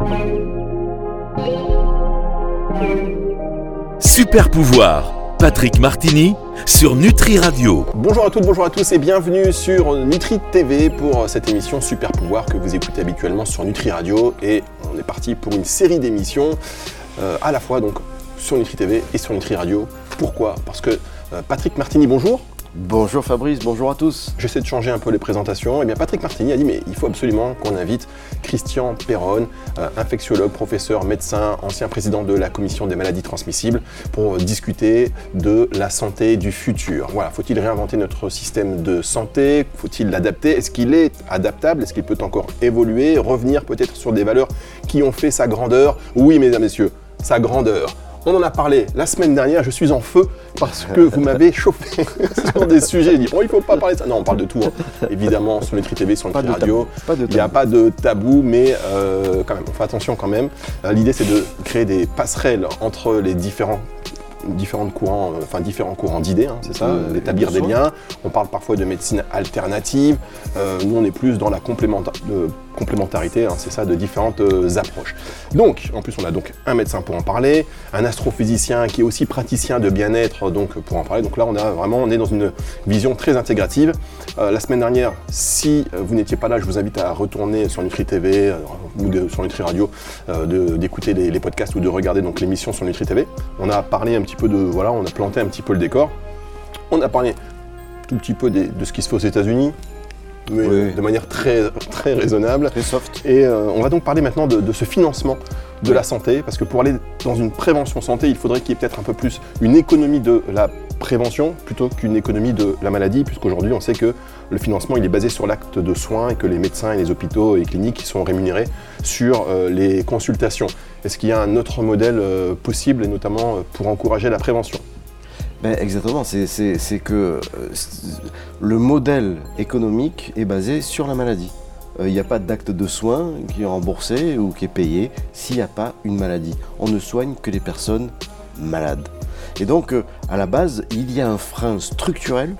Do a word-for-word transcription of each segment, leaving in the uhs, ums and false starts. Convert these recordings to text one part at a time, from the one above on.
Super pouvoir, Patrick Martini sur Nutri Radio. Bonjour à toutes, bonjour à tous et bienvenue sur Nutri T V pour cette émission Super pouvoir que vous écoutez habituellement sur Nutri Radio. Et on est parti pour une série d'émissions euh, à la fois donc sur Nutri T V et sur Nutri Radio. Pourquoi ? Parce que euh, Patrick Martini, bonjour. Bonjour Fabrice, bonjour à tous. J'essaie de changer un peu les présentations. Et bien Patrick Martini a dit mais il faut absolument qu'on invite Christian Perronne, euh, infectiologue, professeur, médecin, ancien président de la commission des maladies transmissibles, pour discuter de la santé du futur. Voilà, faut-il réinventer notre système de santé ? Faut-il l'adapter ? Est-ce qu'il est adaptable ? Est-ce qu'il peut encore évoluer ? Revenir peut-être sur des valeurs qui ont fait sa grandeur ? Oui, mesdames, messieurs, sa grandeur. On en a parlé la semaine dernière, je suis en feu parce que vous m'avez chauffé sur des sujets. J'ai dit, oh, il ne faut pas parler de ça. Non, on parle de tout, hein. Évidemment, sur Nutri T V, sur Nutri Radio. Il n'y a pas de tabou, mais euh, quand même, on fait attention quand même. Euh, l'idée, c'est de créer des passerelles entre les différents différents courants, euh, enfin différents courants d'idées, hein, c'est ça, mmh, d'établir des liens. On parle parfois de médecine alternative. Euh, nous, on est plus dans la complémenta- de complémentarité, hein, c'est ça, de différentes euh, approches. Donc, en plus, on a donc un médecin pour en parler, un astrophysicien qui est aussi praticien de bien-être, donc pour en parler. Donc là, on a vraiment, on est dans une vision très intégrative. Euh, la semaine dernière, si vous n'étiez pas là, je vous invite à retourner sur Nutri T V euh, ou de, sur Nutri Radio, euh, de, d'écouter les, les podcasts ou de regarder donc l'émission sur Nutri T V. On a parlé un petit peu de, voilà, on a planté un petit peu le décor. On a parlé tout petit peu des, de ce qui se fait aux États-Unis, mais oui, de manière très, très raisonnable. Très soft. Et euh, on va donc parler maintenant de, de ce financement de la santé, parce que pour aller dans une prévention santé, il faudrait qu'il y ait peut-être un peu plus une économie de la prévention plutôt qu'une économie de la maladie, puisqu'aujourd'hui on sait que le financement il est basé sur l'acte de soins et que les médecins et les hôpitaux et les cliniques sont rémunérés sur euh, les consultations. Est-ce qu'il y a un autre modèle euh, possible, et notamment euh, pour encourager la prévention ? Ben exactement, c'est, c'est, c'est que euh, c'est, le modèle économique est basé sur la maladie. Il euh, n'y a pas d'acte de soins qui est remboursé ou qui est payé s'il n'y a pas une maladie. On ne soigne que les personnes malades. Et donc, euh, à la base, il y a un frein structurel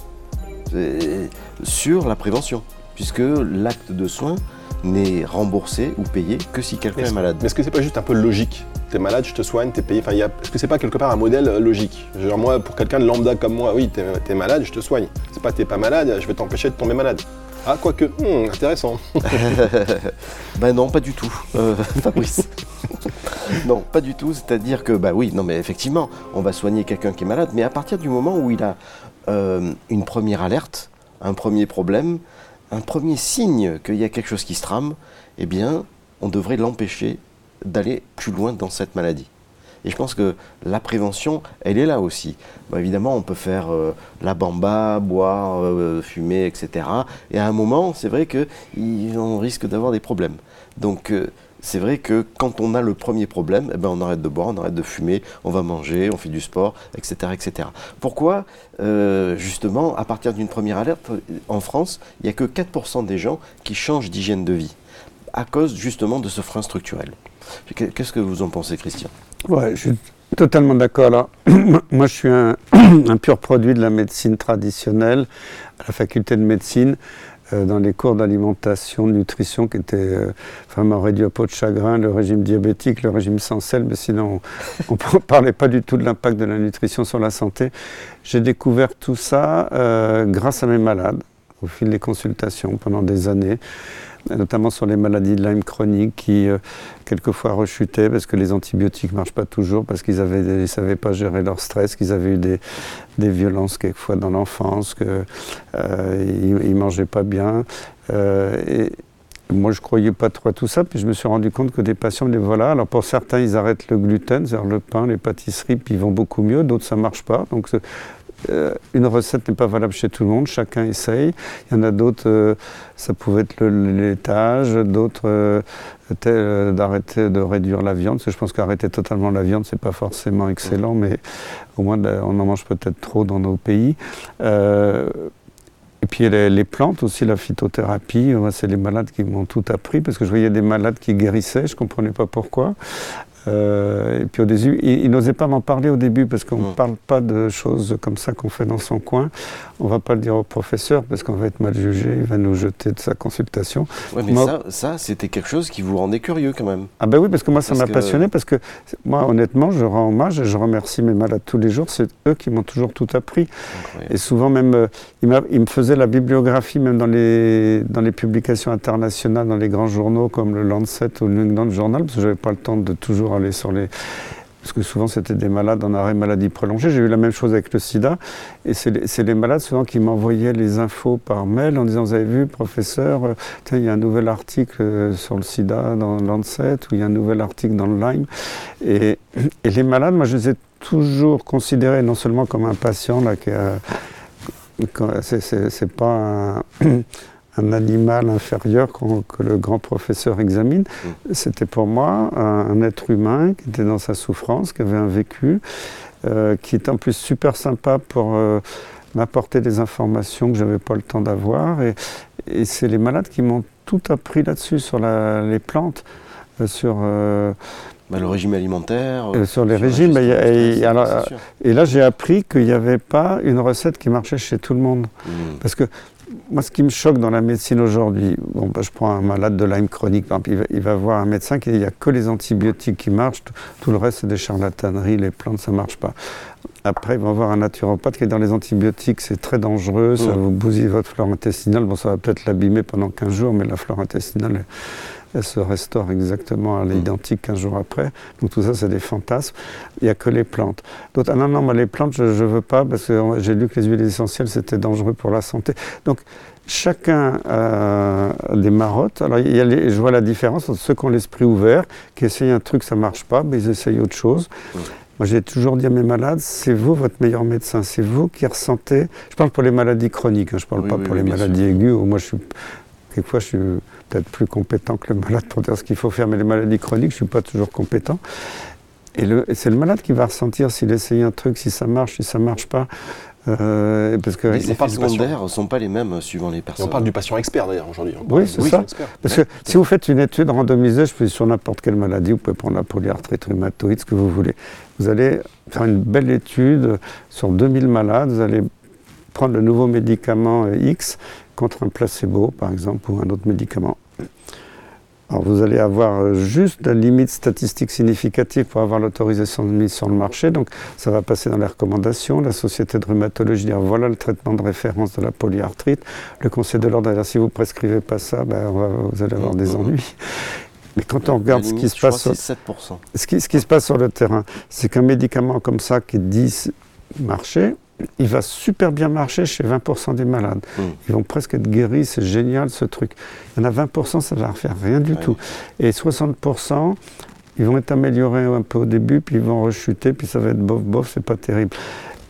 euh, sur la prévention, puisque l'acte de soins n'est remboursé ou payé que si quelqu'un est, est malade. Mais est-ce que c'est pas juste un peu logique ? T'es malade, je te soigne, t'es payé. Enfin, y a... Est-ce que c'est pas quelque part un modèle logique ? Genre moi, pour quelqu'un de lambda comme moi, oui, t'es, t'es malade, je te soigne. C'est pas t'es pas malade, je vais t'empêcher de tomber malade. Ah, quoique, hmm, intéressant. Ben non, pas du tout, euh, Fabrice. Non, pas du tout. C'est-à-dire que, bah oui, non, mais effectivement, on va soigner quelqu'un qui est malade, mais à partir du moment où il a euh, une première alerte, un premier problème, un premier signe qu'il y a quelque chose qui se trame, eh bien, on devrait l'empêcher d'aller plus loin dans cette maladie. Et je pense que la prévention, elle est là aussi. Bon, évidemment, on peut faire euh, la bamba, boire, euh, fumer, et cetera. Et à un moment, c'est vrai qu'on risque d'avoir des problèmes. Donc, euh, c'est vrai que quand on a le premier problème, eh ben, on arrête de boire, on arrête de fumer, on va manger, on fait du sport, et cetera, et cetera. Pourquoi euh, justement, à partir d'une première alerte, en France, il n'y a que quatre pour cent des gens qui changent d'hygiène de vie, à cause justement de ce frein structurel. Qu'est-ce que vous en pensez, Christian ? Ouais, je suis totalement d'accord. Alors, moi, je suis un, un pur produit de la médecine traditionnelle à la faculté de médecine, euh, dans les cours d'alimentation, de nutrition, qui étaient, euh, enfin, m'aurait dû à peau de chagrin, le régime diabétique, le régime sans sel, mais sinon, on ne parlait pas du tout de l'impact de la nutrition sur la santé. J'ai découvert tout ça euh, grâce à mes malades, au fil des consultations pendant des années, notamment sur les maladies de Lyme chroniques qui euh, quelquefois rechutaient parce que les antibiotiques ne marchent pas toujours, parce qu'ils ne savaient pas gérer leur stress, qu'ils avaient eu des, des violences quelquefois dans l'enfance, qu'ils euh, ne mangeaient pas bien. Euh, et moi, je ne croyais pas trop à tout ça, puis je me suis rendu compte que des patients me disaient voilà, alors pour certains, ils arrêtent le gluten, c'est-à-dire le pain, les pâtisseries, puis ils vont beaucoup mieux, d'autres, ça ne marche pas. Donc, Euh, une recette n'est pas valable chez tout le monde, chacun essaye. Il y en a d'autres, euh, ça pouvait être le, le laitage, d'autres euh, euh, d'arrêter de réduire la viande, parce que je pense qu'arrêter totalement la viande, c'est pas forcément excellent, mais au moins on en mange peut-être trop dans nos pays. Euh, Et puis les, les plantes aussi, la phytothérapie, moi, c'est les malades qui m'ont tout appris, parce que je voyais des malades qui guérissaient, je ne comprenais pas pourquoi. Euh, et puis au début, il, il n'osait pas m'en parler au début parce qu'on ne Mmh. parle pas de choses comme ça qu'on fait dans son coin. On ne va pas le dire au professeur parce qu'on va être mal jugé, il va nous jeter de sa consultation. Ouais, mais Moi- ça, ça c'était quelque chose qui vous rendait curieux quand même. Ah ben oui, parce que moi ça Parce m'a que- passionné, parce que moi honnêtement je rends hommage et je remercie mes malades tous les jours, c'est eux qui m'ont toujours tout appris. Incroyable. Et souvent même, euh, ils, m'a- ils me faisaient la bibliographie même dans les, dans les publications internationales, dans les grands journaux comme le Lancet ou le New England Journal, parce que je n'avais pas le temps de toujours aller sur les... Parce que souvent c'était des malades en arrêt maladie prolongée. J'ai eu la même chose avec le sida. Et c'est les, c'est les malades souvent qui m'envoyaient les infos par mail en disant « Vous avez vu, professeur, euh, tiens, il y a un nouvel article euh, sur le sida dans le Lancet ou il y a un nouvel article dans le Lyme ». Et, et les malades, moi je les ai toujours considérés non seulement comme un patient, là, qui a, c'est, c'est, c'est pas un, un animal inférieur qu'on- que le grand professeur examine. C'était pour moi un, un être humain qui était dans sa souffrance, qui avait un vécu, euh, qui est en plus super sympa pour euh, m'apporter des informations que je n'avais pas le temps d'avoir. Et, et c'est les malades qui m'ont tout appris là-dessus, sur la- les plantes, euh, sur... euh, Bah, le régime alimentaire. Euh, sur les la régimes, gestion bah, il y a- du et stress, alors, c'est sûr. Et là, j'ai appris qu'il n'y avait pas une recette qui marchait chez tout le monde. Mmh. Parce que moi, ce qui me choque dans la médecine aujourd'hui, bon, bah, je prends un malade de Lyme chronique, par exemple, il va, il va voir un médecin qui dit qu'il n'y a que les antibiotiques qui marchent, tout, tout le reste c'est des charlataneries, les plantes ça ne marche pas. Après, il va voir un naturopathe qui est dans les antibiotiques, c'est très dangereux, ça Mmh. vous bousille votre flore intestinale, bon, ça va peut-être l'abîmer pendant quinze jours, mais la flore intestinale, elle, elle se restaure exactement à l'identique quinze jours après. Donc tout ça, c'est des fantasmes. Il n'y a que les plantes. D'autres, ah non, non, moi, les plantes, je ne veux pas parce que euh, j'ai lu que les huiles essentielles, c'était dangereux pour la santé. Donc chacun a des marottes. Alors il y a les, je vois la différence entre ceux qui ont l'esprit ouvert, qui essayent un truc, ça ne marche pas, mais ils essayent autre chose. Mmh. Moi, j'ai toujours dit à mes malades, c'est vous votre meilleur médecin, c'est vous qui ressentez. Je parle pour les maladies chroniques, hein, je ne parle Oui, pas oui, pour oui, les bien maladies sûr. aiguës, où moi je suis... Quelquefois, je suis peut-être plus compétent que le malade pour dire ce qu'il faut faire, mais les maladies chroniques, je ne suis pas toujours compétent. Et, le, et c'est le malade qui va ressentir s'il essaye un truc, si ça marche, si ça ne marche pas. Euh, parce que, Les on effets parle du patient. secondaires ne sont pas les mêmes suivant les Et personnes. on parle du patient expert d'ailleurs aujourd'hui. On Oui, parle c'est du ça. patient expert. Parce que si vous faites une étude randomisée, je peux sur n'importe quelle maladie, vous pouvez prendre la polyarthrite rhumatoïde, ce que vous voulez. Vous allez faire une belle étude sur deux mille malades, vous allez prendre le nouveau médicament euh, X contre un placebo, par exemple, ou un autre médicament. Alors vous allez avoir euh, juste la limite statistique significative pour avoir l'autorisation de mise sur le marché, donc ça va passer dans les recommandations. La Société de rhumatologie dire voilà le traitement de référence de la polyarthrite. Le Conseil de l'ordre va dire si vous ne prescrivez pas ça, ben, on va- vous allez avoir des ennuis. Mais quand on regarde La ce qui limite, se je crois passe, que sur, c'est sept pour cent. ce qui, ce qui se passe sur le terrain, c'est qu'un médicament comme ça qui dit marcher, il va super bien marcher chez vingt pour cent des malades. Mmh. Ils vont presque être guéris, c'est génial ce truc. Il y en a vingt pour cent, ça ne va faire rien du Ouais. tout. Et soixante pour cent, ils vont être améliorés un peu au début, puis ils vont rechuter, puis ça va être bof, bof, c'est pas terrible. Pourquoi ?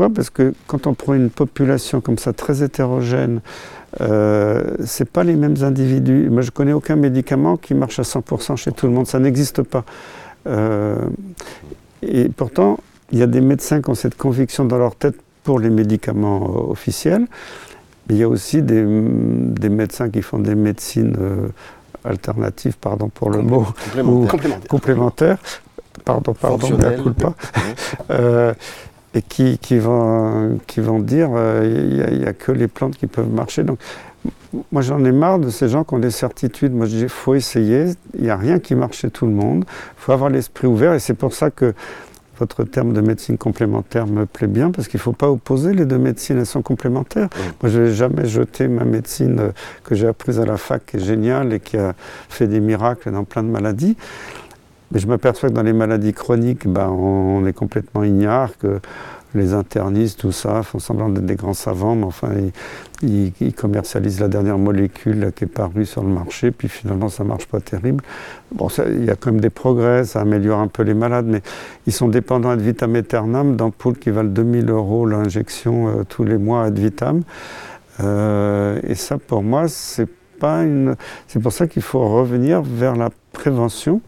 Parce que quand on prend une population comme ça, très hétérogène, euh, ce n'est pas les mêmes individus. Moi, je ne connais aucun médicament qui marche à cent pour cent chez tout le monde, ça n'existe pas. Euh, et pourtant, il y a des médecins qui ont cette conviction dans leur tête pour les médicaments euh, officiels, mais il y a aussi des, des médecins qui font des médecines euh, alternatives, pardon pour le mot, Complémentaire. ou Complémentaire. complémentaires, pardon, pardon, Fonctionnel. ne coule pas, Ouais. euh, et qui, qui, vont, qui vont dire il n'y a, a que les plantes qui peuvent marcher. Donc, moi, j'en ai marre de ces gens qui ont des certitudes. Moi, je dis il faut essayer, il n'y a rien qui marche chez tout le monde, il faut avoir l'esprit ouvert, et c'est pour ça que votre terme de médecine complémentaire me plaît bien, parce qu'il ne faut pas opposer les deux médecines, elles sont complémentaires. Oui. Moi, je n'ai jamais jeté ma médecine euh, que j'ai apprise à la fac, qui est géniale et qui a fait des miracles dans plein de maladies. Mais je m'aperçois que dans les maladies chroniques, ben, on, on est complètement ignare, que les internistes, tout ça, font semblant d'être des grands savants, mais enfin, ils, ils, ils commercialisent la dernière molécule là, qui est parue sur le marché, puis finalement, ça ne marche pas terrible. Bon, ça, il y a quand même des progrès, ça améliore un peu les malades, mais ils sont dépendants ad vitam aeternam d'ampoules qui valent deux mille euros l'injection euh, tous les mois ad vitam. Euh, et ça, pour moi, c'est pas une... C'est pour ça qu'il faut revenir vers la prévention.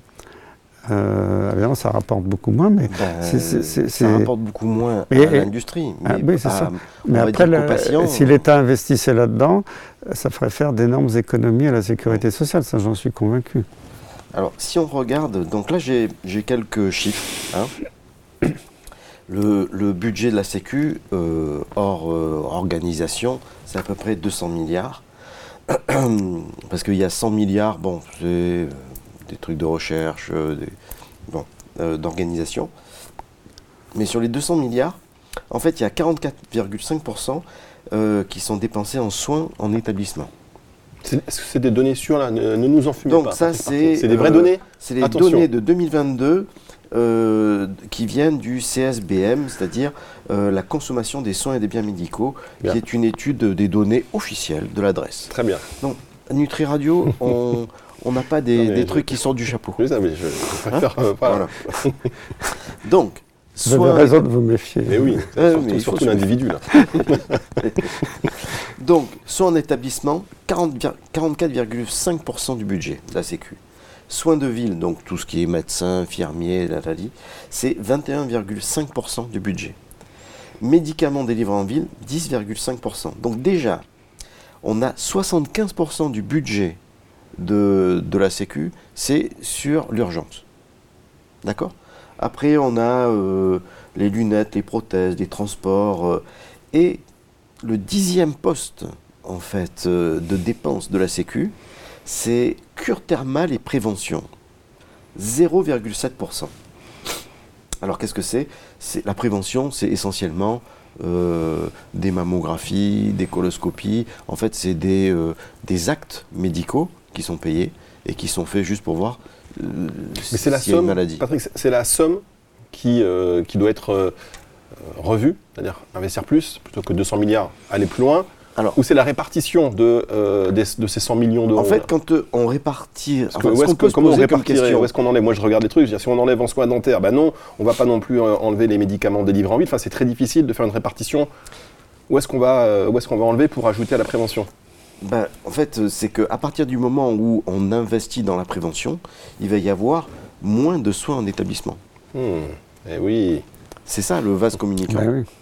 Euh, évidemment, ça rapporte beaucoup moins, mais Ben, c'est, c'est, c'est, ça c'est... rapporte beaucoup moins Mais- à l'industrie. Ah, mais oui, c'est à- ça. on Mais va après, dire qu'aux le- patients, si l'État investissait là-dedans, ça ferait faire d'énormes économies à la sécurité sociale, ça j'en suis convaincu. Alors, si on regarde, donc là j'ai, j'ai quelques chiffres. Hein. Le, le budget de la Sécu, euh, hors euh, organisation, c'est à peu près deux cents milliards. Parce qu'il y a cent milliards, bon, c'est euh, des trucs de recherche, euh, des, bon, euh, d'organisation. Mais sur les deux cents milliards, en fait, il y a quarante-quatre virgule cinq pour cent euh, qui sont dépensés en soins en établissement. C'est, est-ce que c'est des données sûres là? Ne, ne nous en fumez Donc pas. ça, c'est, c'est des vraies euh, données. C'est les Attention. données de deux mille vingt-deux euh, qui viennent du C S B M, c'est-à-dire euh, la consommation des soins et des biens médicaux, Bien. qui est une étude des données officielles de l'adresse. Très bien. Donc, à Nutri Radio, on on n'a pas des, Non, mais des je- trucs qui sortent du chapeau. Je savais, je, je préfère. euh, voilà. Voilà. Donc, Vous avez soins- raison de vous méfier. Mais oui, Ouais, surtout, mais il faut surtout se- l'individu là. Donc, soins en établissement, quarante quarante-quatre virgule cinq pour cent du budget de la Sécu. Soins de ville, donc tout ce qui est médecin, infirmier, la, la, la, c'est vingt et un virgule cinq pour cent du budget. Médicaments délivrés en ville, dix virgule cinq pour cent. Donc déjà, on a soixante-quinze pour cent du budget de, de la Sécu, c'est sur l'urgence. D'accord ? Après, on a euh, les lunettes, les prothèses, les transports. Euh, et le dixième poste, en fait, euh, de dépenses de la Sécu, c'est cure thermale et prévention. zéro virgule sept pour cent. Alors, qu'est-ce que c'est ? C'est la prévention, c'est essentiellement euh, des mammographies, des coloscopies. En fait, c'est des, euh, des actes médicaux qui sont payés et qui sont faits juste pour voir euh, Mais c'est la s'il y a une somme, maladie. Patrick, c'est- c'est la somme qui, euh, qui doit être euh, revue, c'est-à-dire investir plus, plutôt que deux cents milliards, aller plus loin, Alors, ou c'est la répartition de, euh, des- de ces cent millions d'euros en fait, là quand euh, on répartit, Parce que enfin, où ce est-ce qu'on que- peut se comment on poser comme répartirait question, Où est-ce qu'on en est Moi, je regarde des trucs. Je veux dire, si on enlève en soins dentaires, ben non, on va pas non plus euh, enlever les médicaments délivrés en ville. Enfin, c'est très difficile de faire une répartition. Où est-ce qu'on va, euh, où est-ce qu'on va enlever pour ajouter à la prévention? ben, en fait, euh, c'est qu'à partir du moment où on investit dans la prévention, il va y avoir moins de soins en établissement. Hmm, Eh oui. C'est ça le vase communicant. Ben oui.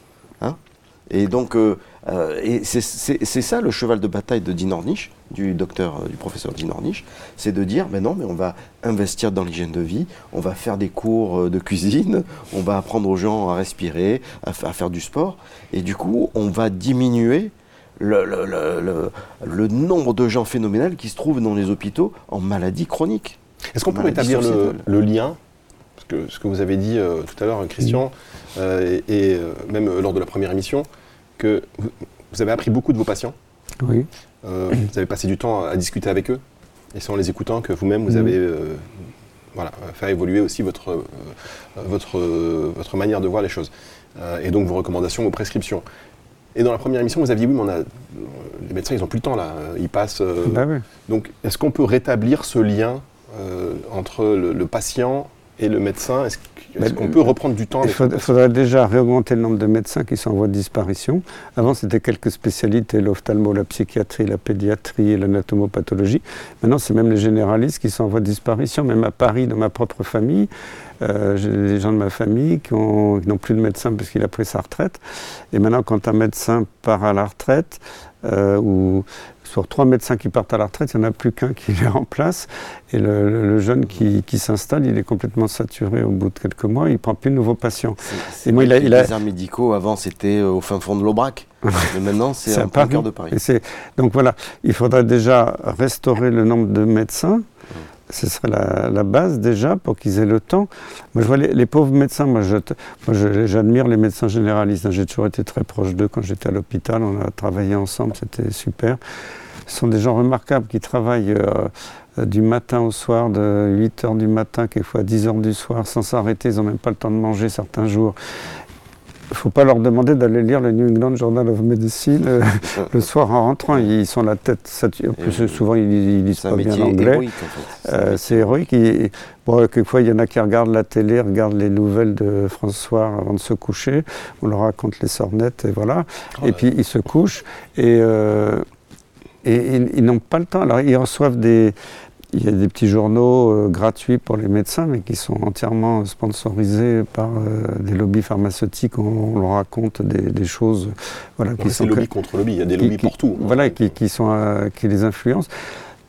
Et donc, euh, euh, et c'est, c'est, c'est ça le cheval de bataille de Dean Ornish, du docteur, euh, du professeur Dean Ornish, c'est de dire, mais non, mais on va investir dans l'hygiène de vie, on va faire des cours euh, de cuisine, on va apprendre aux gens à respirer, à, f- à faire du sport, et du coup, on va diminuer le, le, le, le, le nombre de gens phénoménals qui se trouvent dans les hôpitaux en maladies chroniques. Est-ce qu'on peut Maladie rétablir le, sociétale. le lien? Parce que ce que vous avez dit euh, tout à l'heure, Christian, euh, et, et, euh, même euh, lors de la première émission, que vous, vous avez appris beaucoup de vos patients. Oui. Euh, vous avez passé du temps à discuter avec eux, et c'est en les écoutant que vous-même, vous Mhm. avez euh, voilà, fait évoluer aussi votre, euh, votre, euh, votre manière de voir les choses, Euh, et donc vos recommandations, vos prescriptions. Et dans la première émission, vous aviez dit, oui, mais on a, les médecins, ils n'ont plus le temps, là, ils passent... euh, Ben oui. Donc, est-ce qu'on peut rétablir ce lien euh, entre le, le patient et le médecin? Est-ce, qu'- est-ce Ben, qu'on peut reprendre du temps Il avec faudrait, faudrait déjà réaugmenter le nombre de médecins qui sont en voie de disparition. Avant, c'était quelques spécialités, l'ophtalmo, la psychiatrie, la pédiatrie et l'anatomopathologie. Maintenant, c'est même les généralistes qui sont en voie de disparition. Même à Paris, dans ma propre famille, euh, j'ai des gens de ma famille qui, ont, qui n'ont plus de médecin parce qu'il a pris sa retraite. Et maintenant, quand un médecin part à la retraite, euh, ou sur trois médecins qui partent à la retraite, il n'y en a plus qu'un qui les remplace. Et le, le- le jeune qui, qui s'installe, il est complètement saturé au bout de quelques mois, il ne prend plus de nouveaux patients. C'est, c'est Et moi, il a- les il a- déserts médicaux, avant, c'était euh, au fin fond de l'Aubrac. Mais maintenant, c'est, C'est à en plein Paris. cœur de Paris. Et c'est- donc voilà, il faudrait déjà restaurer le nombre de médecins. Ce serait la, la base déjà pour qu'ils aient le temps. Moi je vois les, les pauvres médecins, moi, je, moi je- j'admire les médecins généralistes. hein. J'ai toujours été très proche d'eux quand j'étais à l'hôpital. On a travaillé ensemble, c'était super. Ce sont des gens remarquables qui travaillent euh, du matin au soir, de huit heures du matin, quelquefois à dix heures du soir, sans s'arrêter. Ils n'ont même pas le temps de manger certains jours. Il ne faut pas leur demander d'aller lire le New England Journal of Medicine euh, le soir en rentrant. Ils sont la tête saturée. En plus, oui. souvent, ils, ils lisent C'est un pas bien métier l'anglais. héroïque, en fait. C'est un Euh, métier- c'est héroïque. Et, bon, quelquefois, il y en a qui regardent la télé, regardent les nouvelles de François avant de se coucher. On leur raconte les sornettes et voilà. Oh et là puis, ils se couchent et, euh, et, et ils n'ont pas le temps. Alors, ils reçoivent des... Il y a des petits journaux euh, gratuits pour les médecins, mais qui sont entièrement sponsorisés par euh, des lobbies pharmaceutiques. On, on leur raconte des, des choses voilà, Bon, qui c'est sont... lobby contre lobby, il y a des qui- lobbies qui- partout. Voilà, qui, qui, sont, euh, qui les influencent.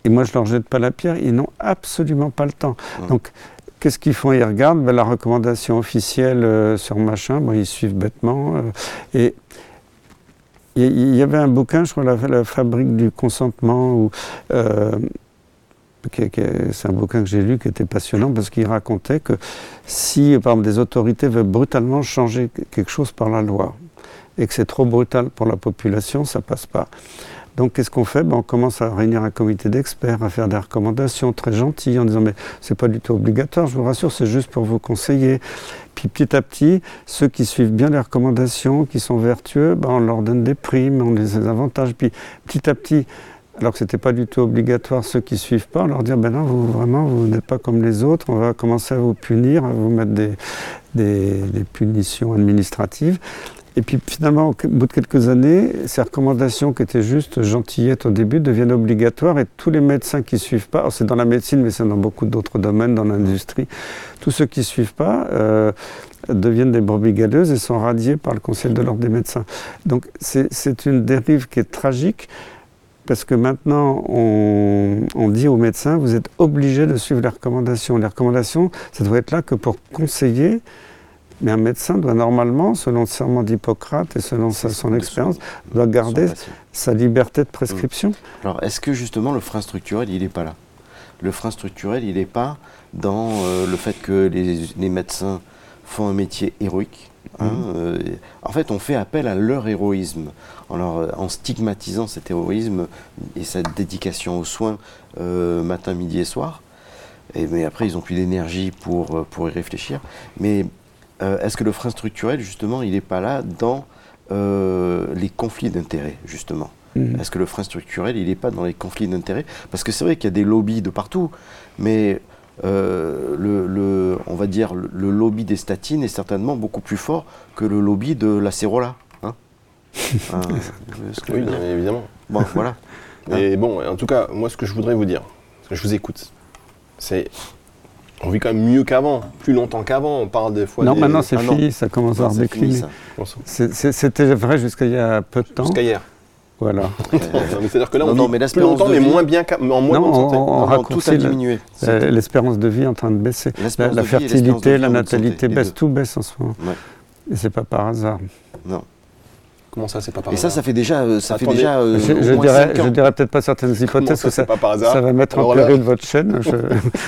et moi je leur jette pas la pierre, ils n'ont absolument pas le temps. Mmh. Donc, qu'est-ce qu'ils font? Ils regardent ben, la recommandation officielle euh, sur machin, bon, ils suivent bêtement. Euh, et il y, y avait un bouquin, je crois, la, la fabrique du consentement, où, euh, qui, qui, c'est un bouquin que j'ai lu qui était passionnant parce qu'il racontait que si, par exemple, des autorités veulent brutalement changer quelque chose par la loi et que c'est trop brutal pour la population, ça passe pas. Donc, qu'est-ce qu'on fait? Ben, on commence à réunir un comité d'experts, à faire des recommandations très gentilles en disant mais c'est pas du tout obligatoire, je vous rassure, c'est juste pour vous conseiller. Puis petit à petit, ceux qui suivent bien les recommandations, qui sont vertueux, ben, on leur donne des primes, on les avantages. Puis petit à petit, alors que c'était pas du tout obligatoire, ceux qui suivent pas, on leur dit ben non, vous vraiment, vous n'êtes pas comme les autres, on va commencer à vous punir, à vous mettre des, des, des punitions administratives. Et puis finalement, au bout de quelques années, ces recommandations qui étaient juste gentillettes au début deviennent obligatoires et tous les médecins qui ne suivent pas, alors c'est dans la médecine mais c'est dans beaucoup d'autres domaines, dans l'industrie, tous ceux qui ne suivent pas euh, deviennent des brebis galeuses et sont radiés par le Conseil de l'ordre des médecins. Donc c'est, c'est une dérive qui est tragique parce que maintenant on, on dit aux médecins, vous êtes obligés de suivre les recommandations. Les recommandations, ça doit être là que pour conseiller. Mais un médecin doit normalement, selon le serment d'Hippocrate et selon sa, son expérience, doit garder sa liberté de prescription. Alors, est-ce que justement le frein structurel, il n'est pas là? Le frein structurel, il n'est pas dans euh, le fait que les, les médecins font un métier héroïque. Hein, mmh. euh, en fait, on fait appel à leur héroïsme, en, leur, en stigmatisant cet héroïsme et cette dédication aux soins euh, matin, midi et soir. Et, mais après, ils n'ont plus d'énergie pour, pour y réfléchir. Mais Euh, est-ce que le frein structurel, justement, il n'est pas là dans euh, les conflits d'intérêts, justement? Mmh. Est-ce que le frein structurel, il n'est pas dans les conflits d'intérêts? Parce que c'est vrai qu'il y a des lobbies de partout, mais euh, le, le, on va dire le lobby des statines est certainement beaucoup plus fort que le lobby de l'acérola. Hein euh, oui, bien évidemment. Bon, voilà. Et hein? Bon, en tout cas, moi, ce que je voudrais vous dire, parce que je vous écoute, c'est... On vit quand même mieux qu'avant, plus longtemps qu'avant. On parle des fois. Non, des... maintenant c'est ah fini, non. ça commence non, à redécliner. C'était vrai jusqu'à il y a peu de temps. Jusqu'à hier. Voilà. non, mais c'est-à-dire que là, on non, vit non, mais plus longtemps, mais moins bien qu'en moins non, bonne santé. On, on, on raccourcit tout a diminué. Le, l'espérance de vie est en train de baisser. La, la fertilité, la natalité baisse, tout baisse en ce moment. Ouais. Et c'est pas par hasard. Non. Comment ça, c'est pas par Et hasard? ça, ça fait déjà, ça fait déjà euh, je, je, dirais, je dirais peut-être pas certaines hypothèses ça, que ça, pas par hasard ça va mettre Alors en péril votre chaîne. Je...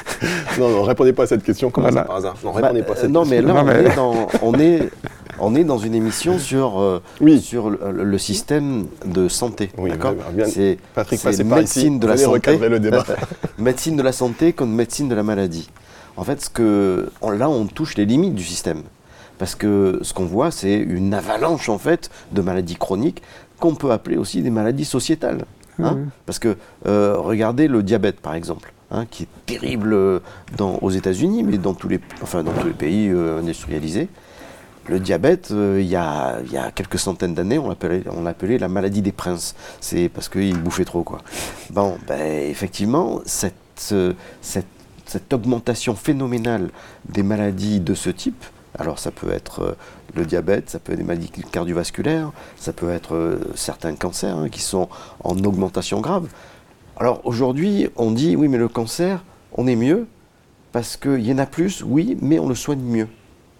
non, non, répondez pas à cette question. Comment voilà. ça par hasard? Non, répondez bah, pas à cette non, question. mais là, non, mais... On, est dans, on, est, on est dans une émission sur, euh, oui. sur le, le système de santé. Oui, d'accord. Bien, c'est Patrick, c'est ici. médecine de la santé. Le débat. Médecine de la santé comme médecine de la maladie. En fait, ce que, on, là, on touche les limites du système. Parce que ce qu'on voit, c'est une avalanche, en fait, de maladies chroniques qu'on peut appeler aussi des maladies sociétales. Hein mmh. Parce que, euh, regardez le diabète, par exemple, hein, qui est terrible dans, aux États-Unis, mais dans tous les, enfin, dans tous les pays euh, industrialisés. Le diabète, euh, il y, y a quelques centaines d'années, on l'appelait, on l'appelait la maladie des princes. C'est parce qu'ils bouffaient trop, quoi. Bon, ben, effectivement, cette, euh, cette, cette augmentation phénoménale des maladies de ce type, alors ça peut être euh, le diabète, ça peut être des maladies cardiovasculaires, ça peut être euh, certains cancers hein, qui sont en augmentation grave. Alors aujourd'hui, on dit oui, mais le cancer, on est mieux parce qu'il y en a plus, oui, mais on le soigne mieux.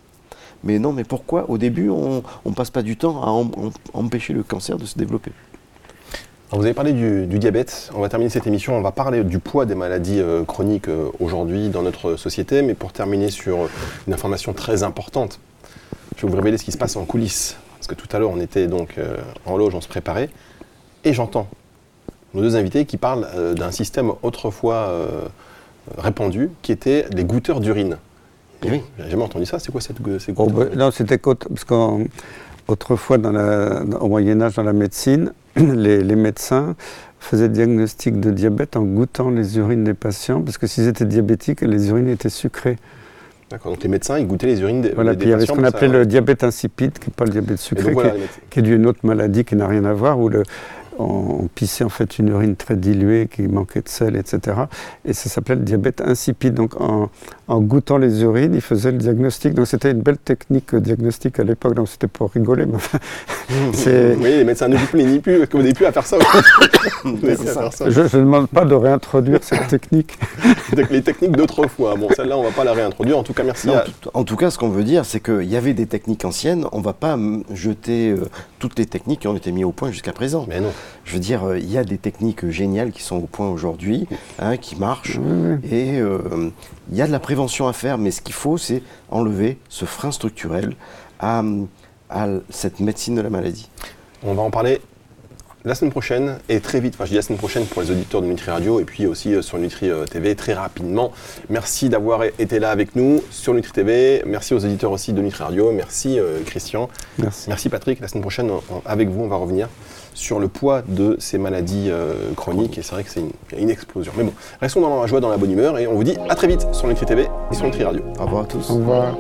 Mais non, mais pourquoi au début, on ne passe pas du temps à em- empêcher le cancer de se développer? Alors vous avez parlé du, du diabète, on va terminer cette émission, on va parler du poids des maladies euh, chroniques euh, aujourd'hui dans notre société, mais pour terminer sur une information très importante, je vais vous révéler ce qui se passe en coulisses, parce que tout à l'heure on était donc euh, en loge, on se préparait, et j'entends nos deux invités qui parlent euh, d'un système autrefois euh, répandu, qui était les goutteurs d'urine. Oui. J'ai jamais entendu ça, c'est quoi cette, ces oh, goutteurs bah, Non, c'était parce qu'autrefois, au Moyen-Âge, dans la médecine, Les, les médecins faisaient le diagnostic de diabète en goûtant les urines des patients, parce que s'ils étaient diabétiques, les urines étaient sucrées. D'accord, donc les médecins, ils goûtaient les urines des, voilà, des, des puis patients. Il y avait ce qu'on appelait ça, le diabète insipide, qui n'est pas le diabète sucré, donc, voilà, qui, est, qui est dû à une autre maladie qui n'a rien à voir, où le, on, on pissait en fait une urine très diluée qui manquait de sel, et cetera. Et ça s'appelait le diabète insipide. Donc en, en goûtant les urines, ils faisaient le diagnostic. Donc c'était une belle technique diagnostique à l'époque. Donc c'était pour rigoler. Mais enfin, c'est... Oui, les médecins ne vous plaignez plus, que vous n'avez plus à faire ça. Vous n'avez plus à faire ça. Je ne demande pas de réintroduire cette technique. Les techniques d'autrefois. Bon, celle-là, on ne va pas la réintroduire. En tout cas, merci. Non, à... tout, en tout cas, ce qu'on veut dire, c'est qu'il y avait des techniques anciennes. On ne va pas jeter euh, toutes les techniques qui ont été mises au point jusqu'à présent. Mais non. Je veux dire, il euh, y a des techniques géniales qui sont au point aujourd'hui, hein, qui marchent. Oui, oui. Et il euh, y a de la prévention à faire. Mais ce qu'il faut, c'est enlever ce frein structurel à, à cette médecine de la maladie. On va en parler la semaine prochaine, et très vite, enfin je dis la semaine prochaine pour les auditeurs de Nutri Radio, et puis aussi euh, sur Nutri T V très rapidement. Merci d'avoir été là avec nous sur Nutri T V, merci aux auditeurs aussi de Nutri Radio, merci euh, Christian, Merci. merci Patrick. La semaine prochaine, on, avec vous, on va revenir sur le poids de ces maladies euh, chroniques, et c'est vrai que c'est une, une explosion. Mais bon, restons dans la joie, dans la bonne humeur, et on vous dit à très vite sur Nutri T V et sur Nutri Radio. Au revoir à tous. Au revoir.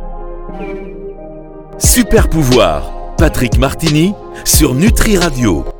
Super pouvoir, Patrick Martini sur Nutri Radio.